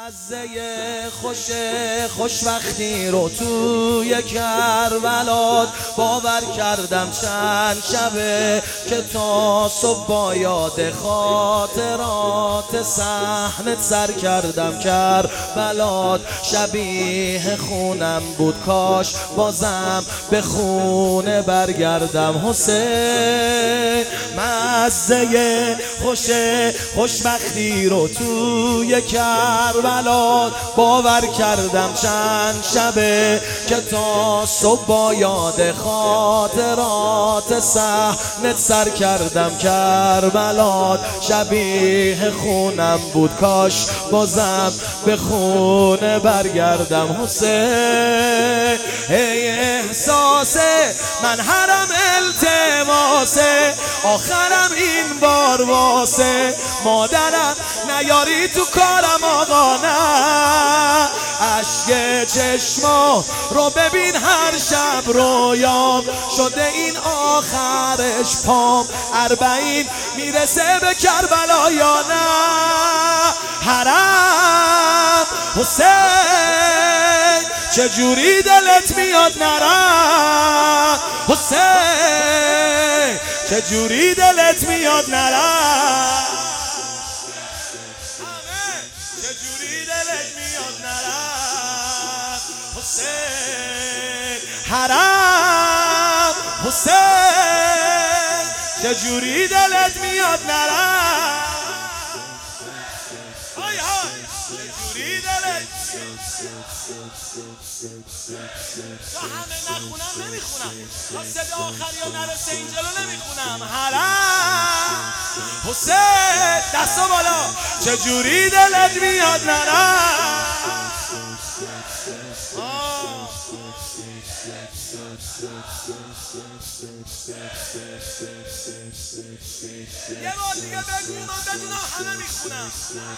مزه خوشبختی رو توی کربلات باور کردم چند شبه که تا صبح با یاد خاطرات صحنت سر کردم. کربلات شبیه خونم بود، کاش بازم به خونه برگردم. حسین مزه خوشبختی رو توی کربلات باور کردم چند شبه که تا صبح با یاد خاطرات صحنت سر کردم. کربلات شبیه خونم بود، کاش بازم به خونه برگردم. حسین ای احساسه من هرم التماسه، آخرم این بار واسه مادرم نیاری تو کارم آقا نه. اشک چشما رو ببین هر شب رویام شده این آخرش پام، 40 میرسه به کربلا یا نه. حرم حسین چجوری دلت میاد نرم، حسین چجوری دلت میاد نرم، چجوری دلت میاد نرم. حسین حرم حسین چجوری دلت میاد نرم، های های چجوری دلت تا همه نخونم نمیخونم، تا صدا آخری ها نرسه این جلو نمیخونم. حرم حسین دستا بالا چجوری دلت میاد نرم. یه بار دیگه بگو من بدونم همه میخونم.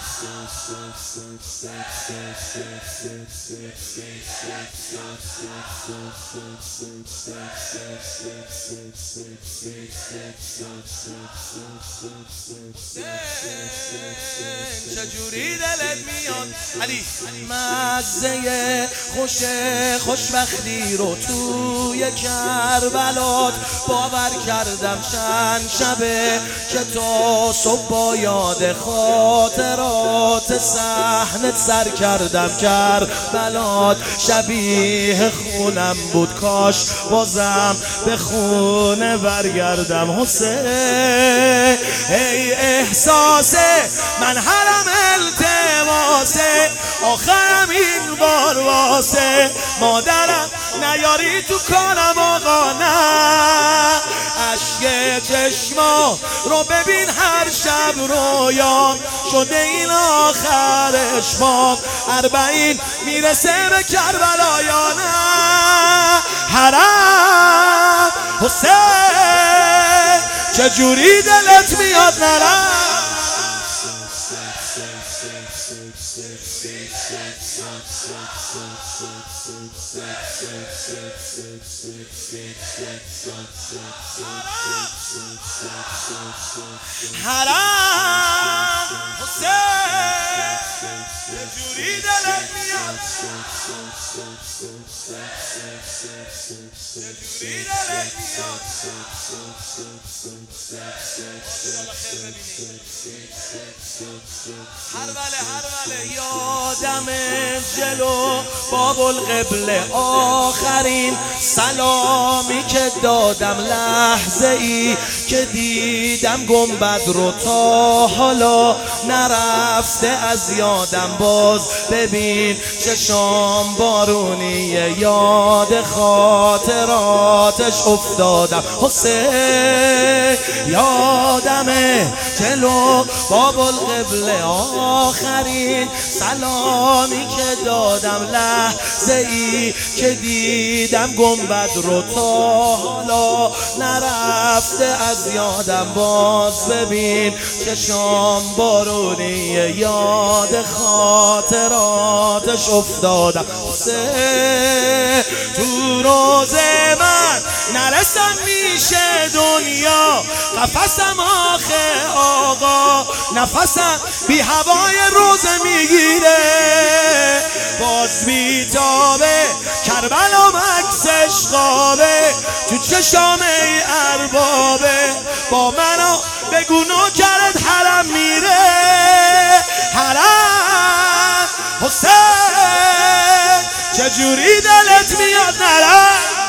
چجوری دلت میاد علی. مزه خوشبختی رو توی کربلات باور کردم چند شبه که تا صبح با یاد خاطرات صحنت سر کردم. کربلات شبیه خونم بود، کاش بازم به خونه برگردم. حسین ای احساسه من هرم التماسه، آخرم این بار واسه مادرم نیاری تو کارم آقا نه. اشک چشما رو ببین هر شب رویام شده این آخرش مام، 40 میرسه به کربلا یا نه. حرم حسین چجوری دلت میاد نرم، حرم حسین چجوری دلت میاد، چجوری دلت میاد. هر یادم جلو باب القبله آخرین سلامی که دادم، لحظه ای که دیدم گنبد رو تا حالا نرفته از یادم. باز ببین چشام بارونی یاد خاطراتش افتادم. حسین یادمه جلو باب القبله آخرین سلامی که دادم، لحظه ای که دیدم گنبد رو تا حالا نرفته از یادم. باز ببین چشام بارونی یاد خاطراتش افتادم. حسین تو روزه من نرسم میشه دنیا، قفسم آخه آقا نفسم بی هوای روزه میگیره. تو چشام ای اربابه با منو بگو نوکرت حرم میره حرم حسین چجوری دلت میاد نرم